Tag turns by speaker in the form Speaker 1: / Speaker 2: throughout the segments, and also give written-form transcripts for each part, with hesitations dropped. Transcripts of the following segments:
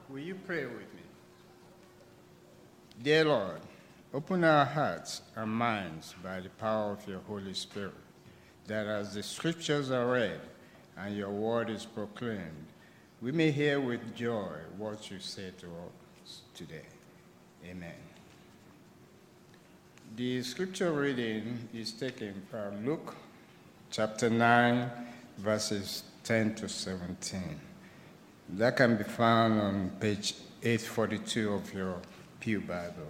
Speaker 1: Will you pray with me? Dear Lord, open our hearts and minds by the power of your Holy Spirit, that as the scriptures are read and your word is proclaimed, we may hear with joy what you say to us today. Amen. The scripture reading is taken from Luke chapter 9, verses 10 to 17. That can be found on page 842 of your Pew Bible.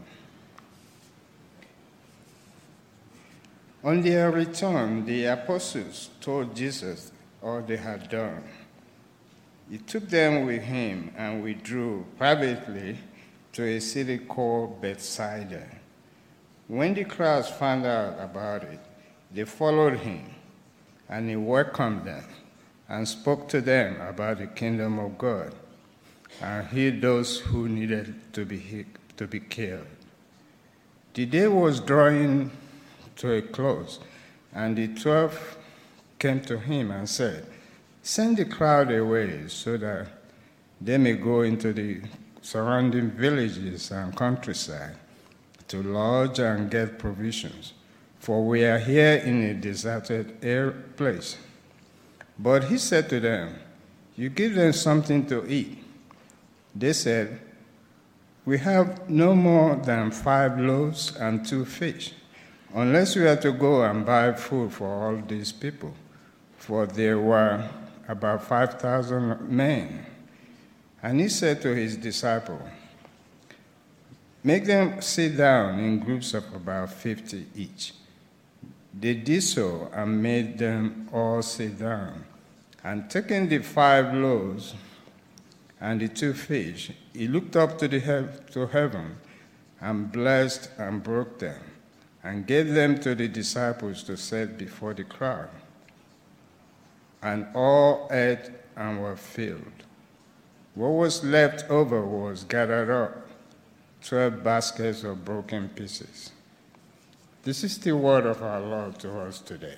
Speaker 1: On their return, the apostles told Jesus all they had done. He took them with him and withdrew privately to a city called Bethsaida. When the crowds found out about it, they followed him, and he welcomed them and spoke to them about the kingdom of God and healed those who needed to be killed. The day was drawing to a close, and the 12 came to him and said, "Send the crowd away so that they may go into the surrounding villages and countryside to lodge and get provisions, for we are here in a deserted place." But he said to them, "You give them something to eat." They said, "We have no more than 5 loaves and 2 fish, unless we are to go and buy food for all these people." For there were about 5,000 men. And he said to his disciples, "Make them sit down in groups of about 50 each." They did so and made them all sit down. And taking the 5 loaves and the 2 fish, he looked up to heaven and blessed and broke them and gave them to the disciples to set before the crowd. And all ate and were filled. What was left over was gathered up, 12 baskets of broken pieces. This is the word of our Lord to us today.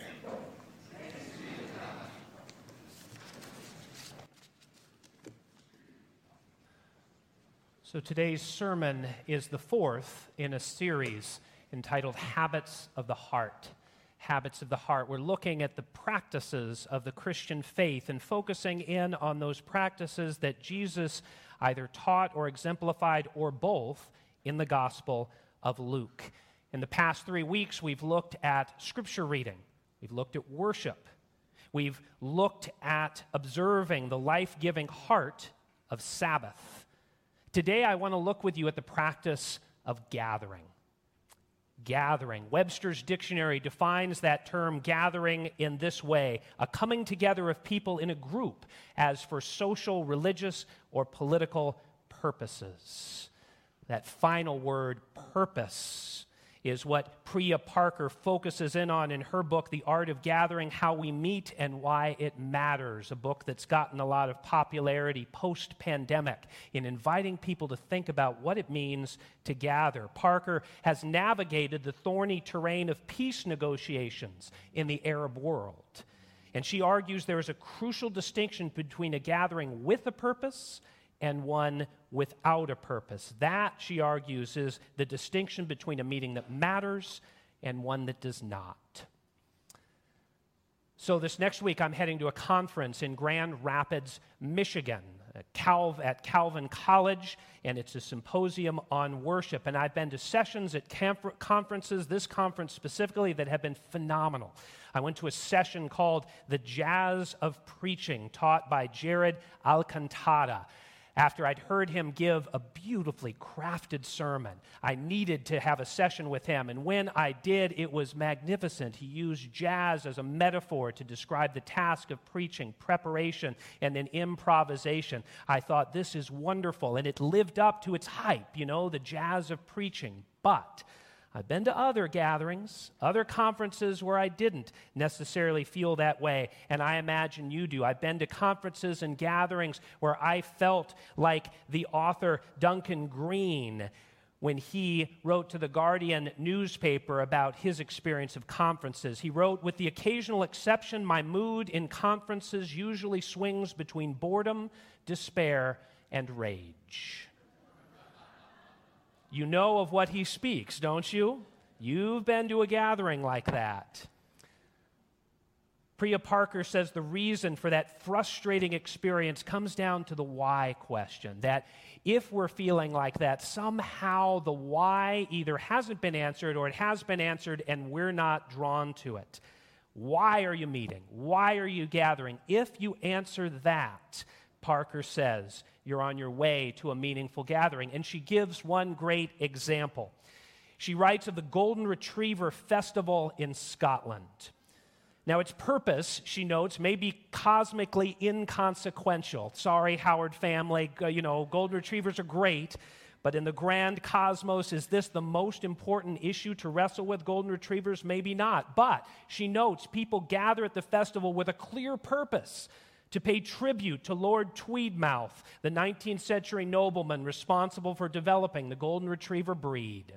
Speaker 2: So today's sermon is the 4th in a series entitled Habits of the Heart. Habits of the Heart. We're looking at the practices of the Christian faith and focusing in on those practices that Jesus either taught or exemplified or both in the Gospel of Luke. In the past 3 weeks, we've looked at scripture reading. We've looked at worship. We've looked at observing the life-giving heart of Sabbath. Today, I want to look with you at the practice of gathering. Gathering. Webster's dictionary defines that term gathering in this way: a coming together of people in a group as for social, religious, or political purposes. That final word, purpose, is what Priya Parker focuses in on in her book, The Art of Gathering, How We Meet and Why It Matters, a book that's gotten a lot of popularity post-pandemic in inviting people to think about what it means to gather. Parker has navigated the thorny terrain of peace negotiations in the Arab world, and she argues there is a crucial distinction between a gathering with a purpose and one without a purpose. That, she argues, is the distinction between a meeting that matters and one that does not. So this next week, I'm heading to a conference in Grand Rapids, Michigan, at Calvin College, and it's a symposium on worship. And I've been to sessions at conferences, this conference specifically, that have been phenomenal. I went to a session called The Jazz of Preaching, taught by Jared Alcantara. After I'd heard him give a beautifully crafted sermon, I needed to have a session with him. And when I did, it was magnificent. He used jazz as a metaphor to describe the task of preaching, preparation, and then improvisation. I thought, this is wonderful. And it lived up to its hype, the jazz of preaching. But I've been to other gatherings, other conferences where I didn't necessarily feel that way, and I imagine you do. I've been to conferences and gatherings where I felt like the author Duncan Green when he wrote to the Guardian newspaper about his experience of conferences. He wrote, "With the occasional exception, my mood in conferences usually swings between boredom, despair, and rage. You know of what he speaks, don't you? You've been to a gathering like that. Priya Parker says the reason for that frustrating experience comes down to the why question, that if we're feeling like that, somehow the why either hasn't been answered or it has been answered and we're not drawn to it. Why are you meeting? Why are you gathering? If you answer that, Parker says, you're on your way to a meaningful gathering. And she gives one great example. She writes of the Golden Retriever Festival in Scotland. Now, its purpose, she notes, may be cosmically inconsequential. Sorry, Howard family, Golden Retrievers are great, but in the grand cosmos, is this the most important issue to wrestle with? Golden Retrievers? Maybe not. But she notes people gather at the festival with a clear purpose: to pay tribute to Lord Tweedmouth, the 19th century nobleman responsible for developing the Golden Retriever breed.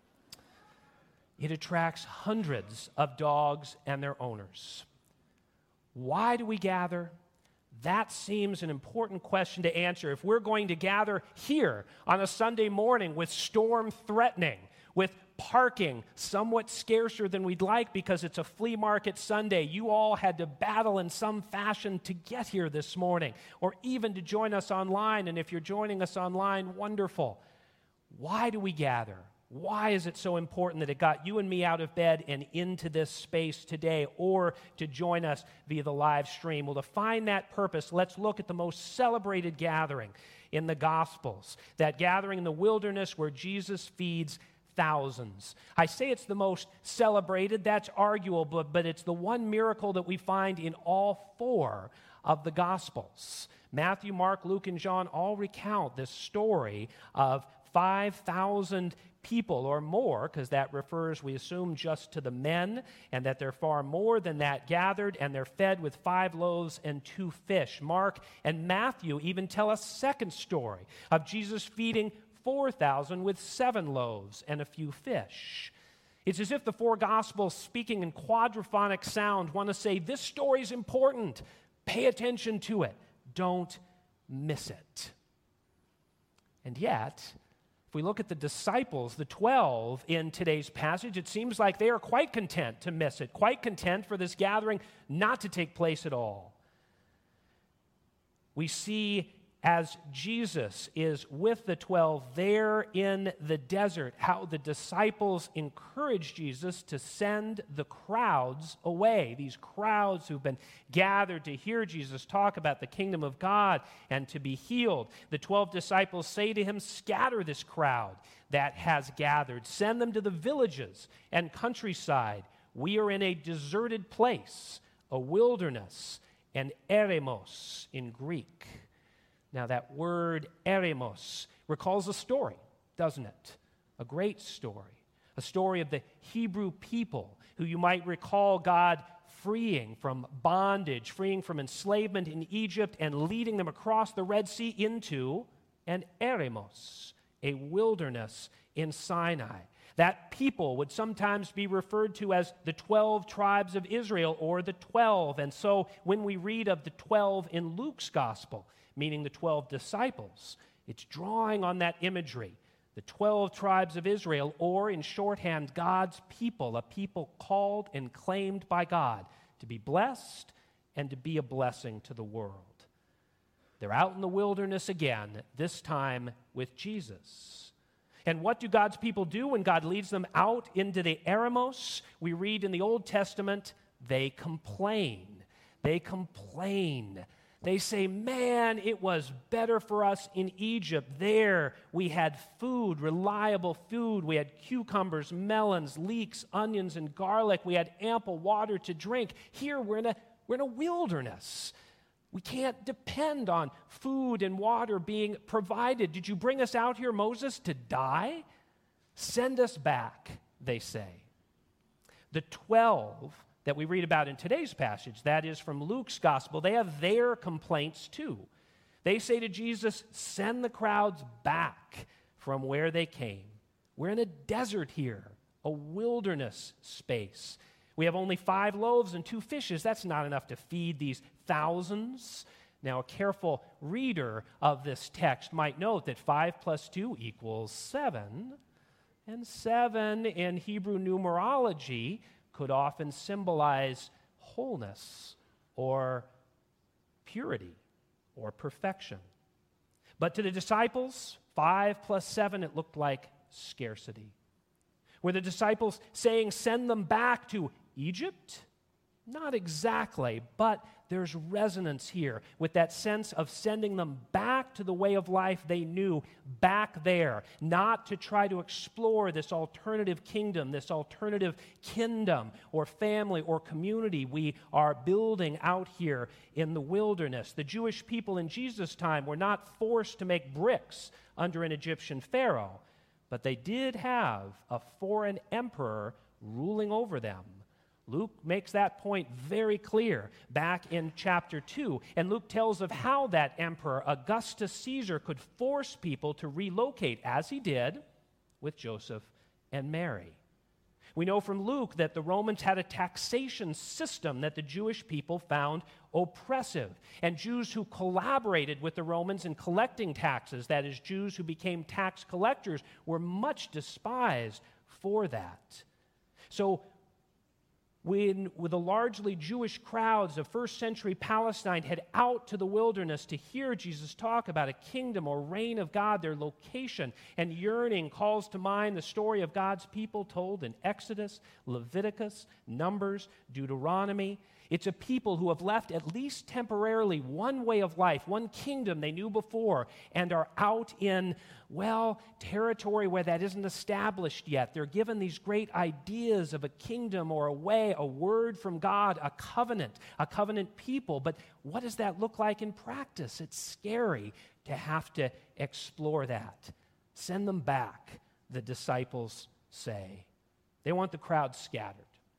Speaker 2: It attracts hundreds of dogs and their owners. Why do we gather? That seems an important question to answer. If we're going to gather here on a Sunday morning with storm threatening, with parking somewhat scarcer than we'd like because it's a flea market Sunday, you all had to battle in some fashion to get here this morning, or even to join us online. And if you're joining us online, wonderful. Why do we gather? Why is it so important that it got you and me out of bed and into this space today, or to join us via the live stream? Well, to find that purpose, let's look at the most celebrated gathering in the Gospels, that gathering in the wilderness where Jesus feeds thousands. I say it's the most celebrated, that's arguable, but it's the one miracle that we find in all four of the Gospels. Matthew, Mark, Luke, and John all recount this story of 5,000 people or more, because that refers, we assume, just to the men, and that they're far more than that gathered, and they're fed with 5 loaves and 2 fish. Mark and Matthew even tell a second story of Jesus feeding 4,000 with 7 loaves and a few fish. It's as if the four Gospels, speaking in quadraphonic sound, want to say, this story is important. Pay attention to it. Don't miss it. And yet, we look at the disciples, the 12 in today's passage, it seems like they are quite content to miss it, quite content for this gathering not to take place at all. We see as Jesus is with the 12 there in the desert, how the disciples encourage Jesus to send the crowds away, these crowds who've been gathered to hear Jesus talk about the kingdom of God and to be healed. The 12 disciples say to him, scatter this crowd that has gathered, send them to the villages and countryside. We are in a deserted place, a wilderness, and eremos in Greek. Now, that word eremos recalls a story, doesn't it? A great story. A story of the Hebrew people who you might recall God freeing from bondage, freeing from enslavement in Egypt, and leading them across the Red Sea into an eremos, a wilderness in Sinai. That people would sometimes be referred to as the 12 tribes of Israel, or the 12. And so when we read of the 12 in Luke's gospel, meaning the 12 disciples, it's drawing on that imagery. The 12 tribes of Israel, or in shorthand, God's people, a people called and claimed by God to be blessed and to be a blessing to the world. They're out in the wilderness again, this time with Jesus. And what do God's people do when God leads them out into the eremos? We read in the Old Testament, they complain. They complain. They say, man, it was better for us in Egypt. There we had food, reliable food. We had cucumbers, melons, leeks, onions, and garlic. We had ample water to drink. Here we're in a wilderness. We can't depend on food and water being provided. Did you bring us out here, Moses, to die? Send us back, they say. The 12 that we read about in today's passage, that is from Luke's gospel, they have their complaints too. They say to Jesus, send the crowds back from where they came. We're in a desert here, a wilderness space. We have only 5 loaves and 2 fishes. That's not enough to feed these thousands. Now, a careful reader of this text might note that 5 plus 2 equals 7, and 7 in Hebrew numerology could often symbolize wholeness or purity or perfection. But to the disciples, 5 plus 7, it looked like scarcity. Were the disciples saying, send them back to Egypt? Not exactly, but there's resonance here with that sense of sending them back to the way of life they knew back there, not to try to explore this alternative kingdom, this alternative kingdom or family or community we are building out here in the wilderness. The Jewish people in Jesus' time were not forced to make bricks under an Egyptian pharaoh, but they did have a foreign emperor ruling over them. Luke makes that point very clear back in chapter 2. And Luke tells of how that emperor, Augustus Caesar, could force people to relocate, as he did with Joseph and Mary. We know from Luke that the Romans had a taxation system that the Jewish people found oppressive. And Jews who collaborated with the Romans in collecting taxes, that is, Jews who became tax collectors, were much despised for that. So, when the largely Jewish crowds of first century Palestine head out to the wilderness to hear Jesus talk about a kingdom or reign of God, their location and yearning calls to mind the story of God's people told in Exodus, Leviticus, Numbers, Deuteronomy. It's a people who have left, at least temporarily, one way of life, one kingdom they knew before, and are out in, territory where that isn't established yet. They're given these great ideas of a kingdom or a way, a word from God, a covenant people. But what does that look like in practice? It's scary to have to explore that. Send them back, the disciples say. They want the crowd scattered.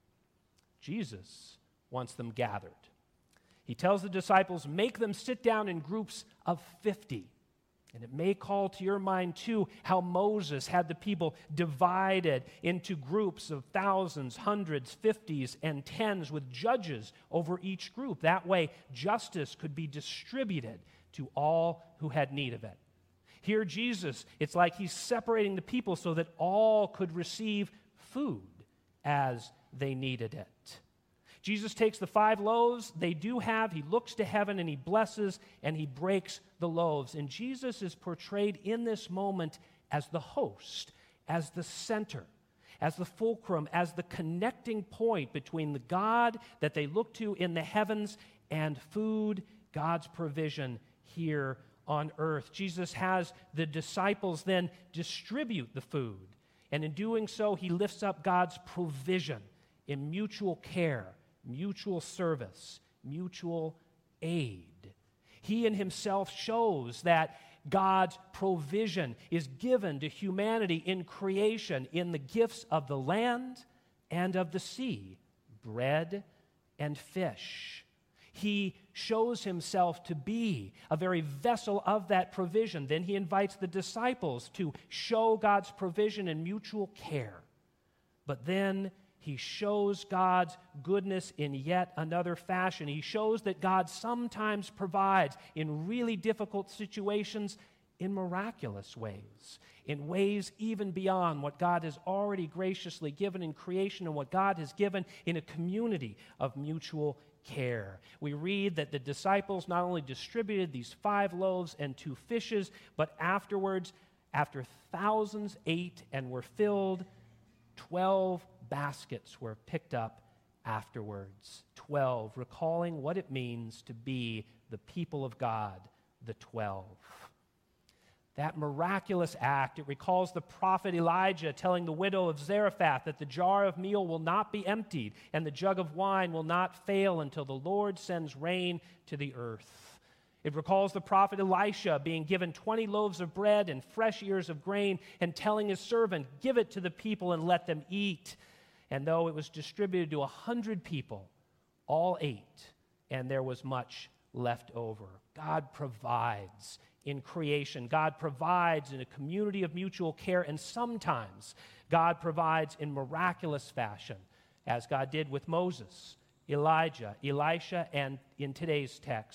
Speaker 2: Jesus wants them gathered. He tells the disciples, make them sit down in groups of 50. And it may call to your mind, too, how Moses had the people divided into groups of thousands, hundreds, fifties, and tens with judges over each group. That way, justice could be distributed to all who had need of it. Here, Jesus, it's like he's separating the people so that all could receive food as they needed it. Jesus takes the 5 loaves they do have, he looks to heaven and he blesses and he breaks the loaves. And Jesus is portrayed in this moment as the host, as the center, as the fulcrum, as the connecting point between the God that they look to in the heavens and food, God's provision here on earth. Jesus has the disciples then distribute the food. And in doing so, he lifts up God's provision in mutual care, mutual service, mutual aid. He in himself shows that God's provision is given to humanity in creation in the gifts of the land and of the sea, bread and fish. He shows himself to be a very vessel of that provision. Then he invites the disciples to show God's provision in mutual care. But then he shows God's goodness in yet another fashion. He shows that God sometimes provides in really difficult situations in miraculous ways, in ways even beyond what God has already graciously given in creation and what God has given in a community of mutual care. We read that the disciples not only distributed these 5 loaves and 2 fishes, but afterwards, after thousands ate and were filled, 12 baskets were picked up afterwards. 12, recalling what it means to be the people of God, the 12. That miraculous act, it recalls the prophet Elijah telling the widow of Zarephath that the jar of meal will not be emptied and the jug of wine will not fail until the Lord sends rain to the earth. It recalls the prophet Elisha being given 20 loaves of bread and fresh ears of grain and telling his servant, give it to the people and let them eat. And though it was distributed to 100 people, all ate, and there was much left over. God provides in creation. God provides in a community of mutual care, and sometimes God provides in miraculous fashion, as God did with Moses, Elijah, Elisha, and in today's text,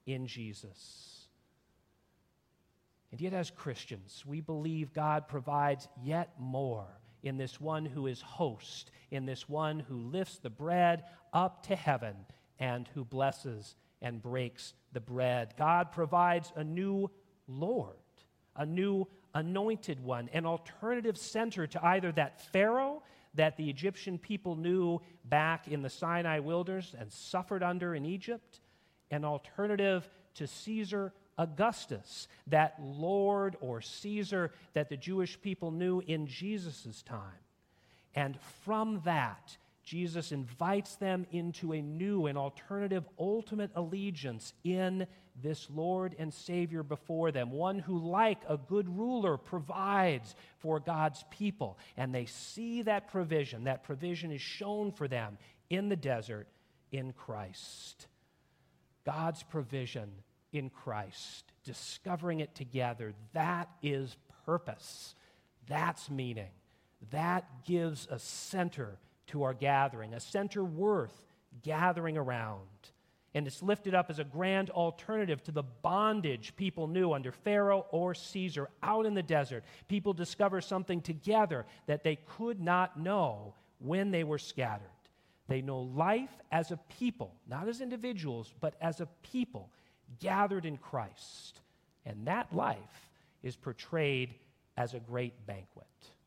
Speaker 2: in Jesus. And yet, as Christians, we believe God provides yet more in this one who is host, in this one who lifts the bread up to heaven and who blesses and breaks the bread. God provides a new Lord, a new anointed one, an alternative center to either that Pharaoh that the Egyptian people knew back in the Sinai wilderness and suffered under in Egypt, an alternative to Caesar Augustus, that Lord or Caesar that the Jewish people knew in Jesus' time. And from that, Jesus invites them into a new and alternative ultimate allegiance in this Lord and Savior before them, one who, like a good ruler, provides for God's people. And they see that provision. That provision is shown for them in the desert in Christ. God's provision in Christ, discovering it together, that is purpose. That's meaning. That gives a center to our gathering, a center worth gathering around. And it's lifted up as a grand alternative to the bondage people knew under Pharaoh or Caesar out in the desert. People discover something together that they could not know when they were scattered. They know life as a people, not as individuals, but as a people gathered in Christ. And that life is portrayed as a great banquet.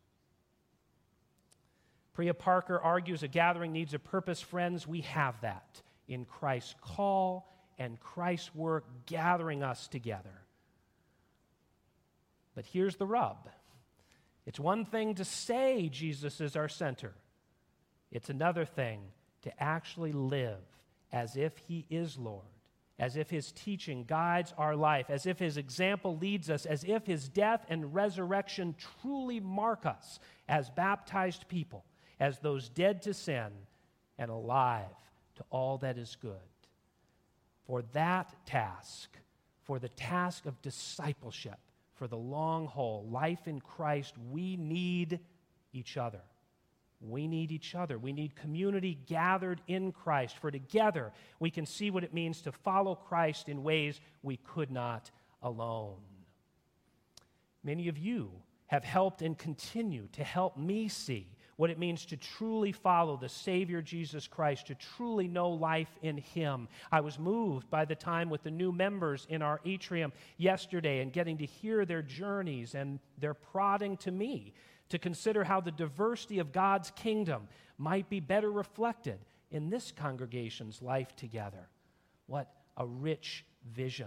Speaker 2: Priya Parker argues a gathering needs a purpose. Friends, we have that in Christ's call and Christ's work gathering us together. But here's the rub. It's one thing to say Jesus is our center. It's another thing to actually live as if he is Lord, as if his teaching guides our life, as if his example leads us, as if his death and resurrection truly mark us as baptized people, as those dead to sin and alive to all that is good. For that task, for the task of discipleship, for the long haul, life in Christ, we need each other. We need each other. We need community gathered in Christ, for together we can see what it means to follow Christ in ways we could not alone. Many of you have helped and continue to help me see what it means to truly follow the Savior Jesus Christ, to truly know life in him. I was moved by the time with the new members in our atrium yesterday and getting to hear their journeys and their prodding to me to consider how the diversity of God's kingdom might be better reflected in this congregation's life together. What a rich vision.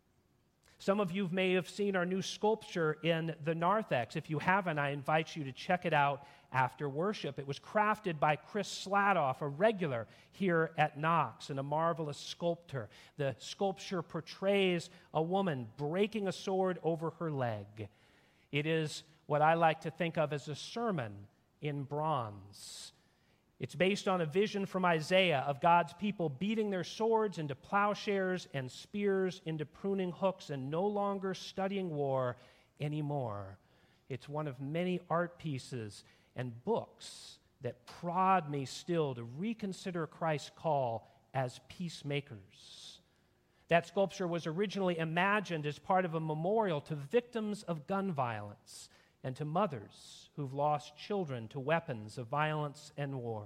Speaker 2: Some of you may have seen our new sculpture in the narthex. If you haven't, I invite you to check it out after worship. It was crafted by Chris Sladoff, a regular here at Knox and a marvelous sculptor. The sculpture portrays a woman breaking a sword over her leg. It is what I like to think of as a sermon in bronze. It's based on a vision from Isaiah of God's people beating their swords into plowshares and spears into pruning hooks and no longer studying war anymore. It's one of many art pieces and books that prod me still to reconsider Christ's call as peacemakers. That sculpture was originally imagined as part of a memorial to victims of gun violence and to mothers who've lost children to weapons of violence and war.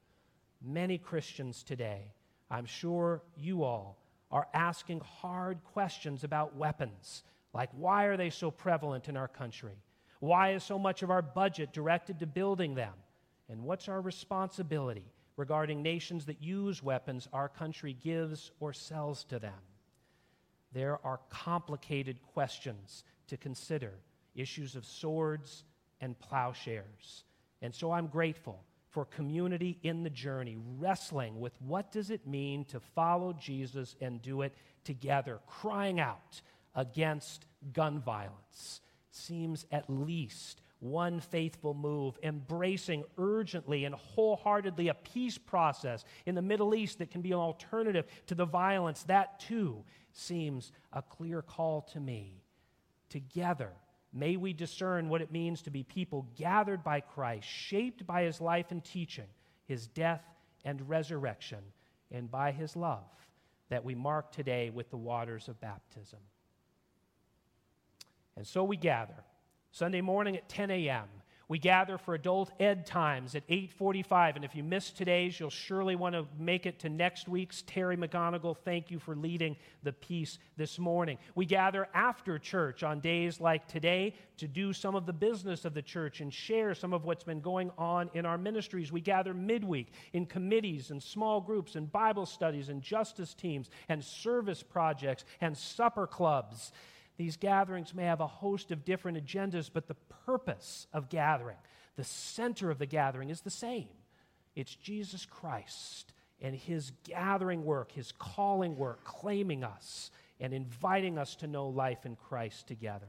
Speaker 2: Many Christians today, I'm sure you all, are asking hard questions about weapons, like why are they so prevalent in our country? Why is so much of our budget directed to building them? And what's our responsibility regarding nations that use weapons our country gives or sells to them? There are complicated questions to consider, issues of swords and plowshares. And so I'm grateful for community in the journey, wrestling with what does it mean to follow Jesus and do it together, crying out against gun violence. Seems at least one faithful move, embracing urgently and wholeheartedly a peace process in the Middle East that can be an alternative to the violence. That too seems a clear call to me. Together, may we discern what it means to be people gathered by Christ, shaped by his life and teaching, his death and resurrection, and by his love, that we mark today with the waters of baptism. And so we gather. Sunday morning at 10 a.m., we gather for adult ed times at 8:45, and if you missed today's, you'll surely want to make it to next week's. Terry McGonigal, thank you for leading the piece this morning. We gather after church on days like today to do some of the business of the church and share some of what's been going on in our ministries. We gather midweek in committees and small groups and Bible studies and justice teams and service projects and supper clubs. These gatherings may have a host of different agendas, but the purpose of gathering, the center of the gathering is the same. It's Jesus Christ and his gathering work, his calling work, claiming us and inviting us to know life in Christ together.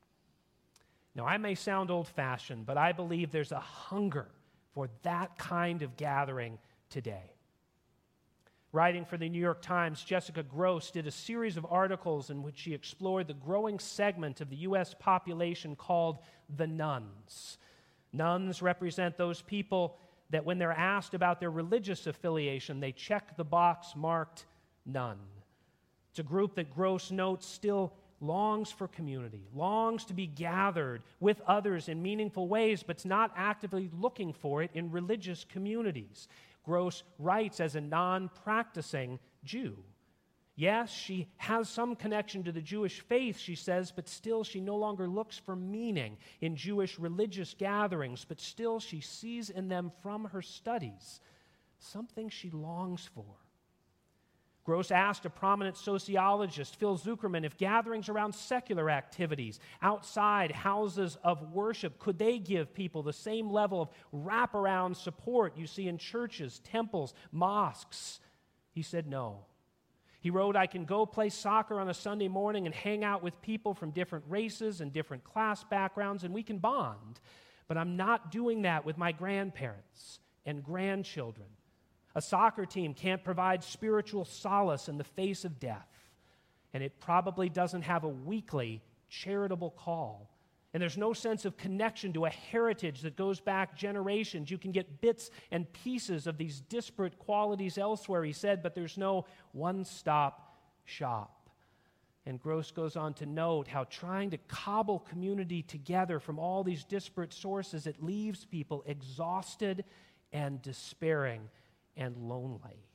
Speaker 2: Now, I may sound old-fashioned, but I believe there's a hunger for that kind of gathering today. Writing for the New York Times, Jessica Gross did a series of articles in which she explored the growing segment of the U.S. population called the nones. Nuns represent those people that when they're asked about their religious affiliation, they check the box marked none. It's a group that Gross notes still longs for community, longs to be gathered with others in meaningful ways, but's not actively looking for it in religious communities. Gross writes as a non-practicing Jew. Yes, she has some connection to the Jewish faith, she says, but still she no longer looks for meaning in Jewish religious gatherings, but still she sees in them from her studies something she longs for. Gross asked a prominent sociologist, Phil Zuckerman, if gatherings around secular activities, outside houses of worship, could they give people the same level of wraparound support you see in churches, temples, mosques? He said no. He wrote, I can go play soccer on a Sunday morning and hang out with people from different races and different class backgrounds, and we can bond. But I'm not doing that with my grandparents and grandchildren. A soccer team can't provide spiritual solace in the face of death, and it probably doesn't have a weekly charitable call. And there's no sense of connection to a heritage that goes back generations. You can get bits and pieces of these disparate qualities elsewhere, he said, but there's no one-stop shop. And Gross goes on to note how trying to cobble community together from all these disparate sources, it leaves people exhausted and despairing and lonely.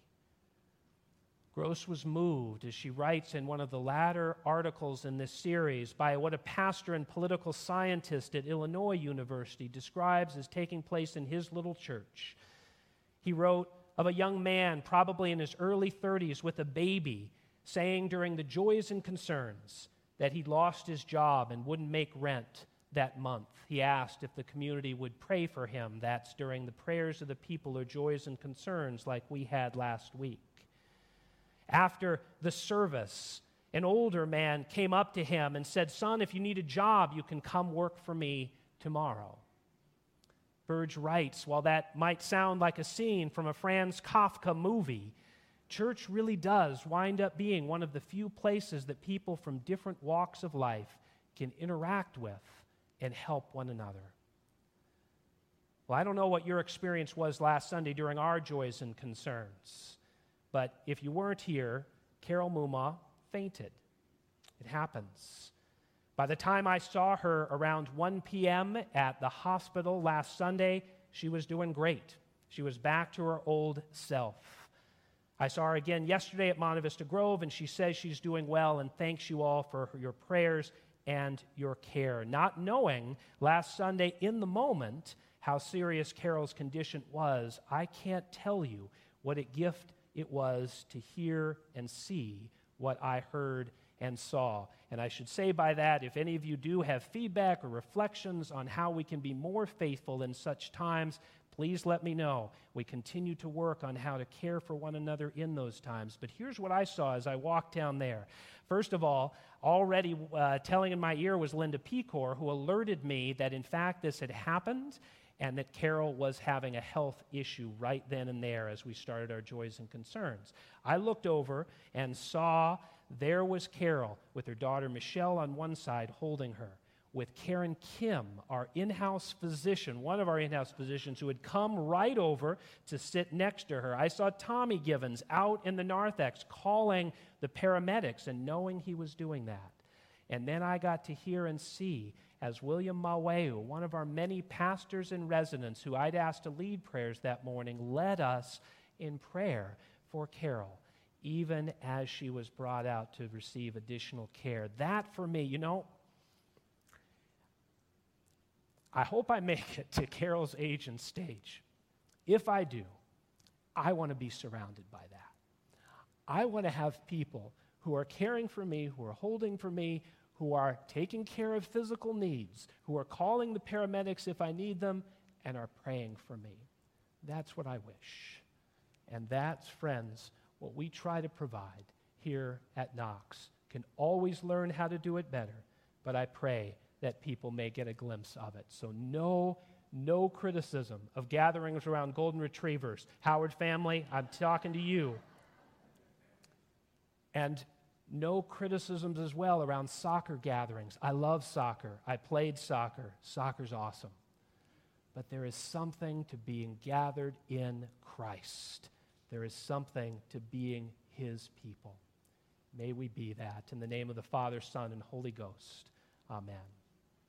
Speaker 2: Gross was moved, as she writes in one of the latter articles in this series, by what a pastor and political scientist at Illinois University describes as taking place in his little church. He wrote of a young man, probably in his early 30s, with a baby, saying during the joys and concerns that he'd lost his job and wouldn't make rent that month. He asked if the community would pray for him. That's during the prayers of the people or joys and concerns like we had last week. After the service, an older man came up to him and said, son, if you need a job, you can come work for me tomorrow. Burge writes, while that might sound like a scene from a Franz Kafka movie, church really does wind up being one of the few places that people from different walks of life can interact with and help one another. Well, I don't know what your experience was last Sunday during our joys and concerns, but if you weren't here, Carol Muma fainted. It happens. By the time I saw her around 1 p.m. at the hospital last Sunday, she was doing great. She was back to her old self. I saw her again yesterday at Monte Vista Grove, and she says she's doing well and thanks you all for your prayers and your care. Not knowing last Sunday in the moment how serious Carol's condition was, I can't tell you what a gift it was to hear and see what I heard and saw. And I should say by that, if any of you do have feedback or reflections on how we can be more faithful in such times, please let me know. We continue to work on how to care for one another in those times. But here's what I saw as I walked down there. First of all, already telling in my ear was Linda Pecor, who alerted me that in fact this had happened and that Carol was having a health issue right then and there as we started our joys and concerns. I looked over and saw there was Carol with her daughter Michelle on one side holding her, with Karen Kim, our in-house physician, one of our in-house physicians who had come right over to sit next to her. I saw Tommy Givens out in the narthex calling the paramedics and knowing he was doing that. And then I got to hear and see as William Maweu, one of our many pastors in residence who I'd asked to lead prayers that morning, led us in prayer for Carol, even as she was brought out to receive additional care. That for me, I hope I make it to Carol's age and stage. If I do, I want to be surrounded by that. I want to have people who are caring for me, who are holding for me, who are taking care of physical needs, who are calling the paramedics if I need them, and are praying for me. That's what I wish. And that's, friends, what we try to provide here at Knox. Can always learn how to do it better, but I pray that people may get a glimpse of it. So no criticism of gatherings around golden retrievers. Howard family, I'm talking to you. And no criticisms as well around soccer gatherings. I love soccer. I played soccer. Soccer's awesome. But there is something to being gathered in Christ. There is something to being his people. May we be that. In the name of the Father, Son, and Holy Ghost. Amen.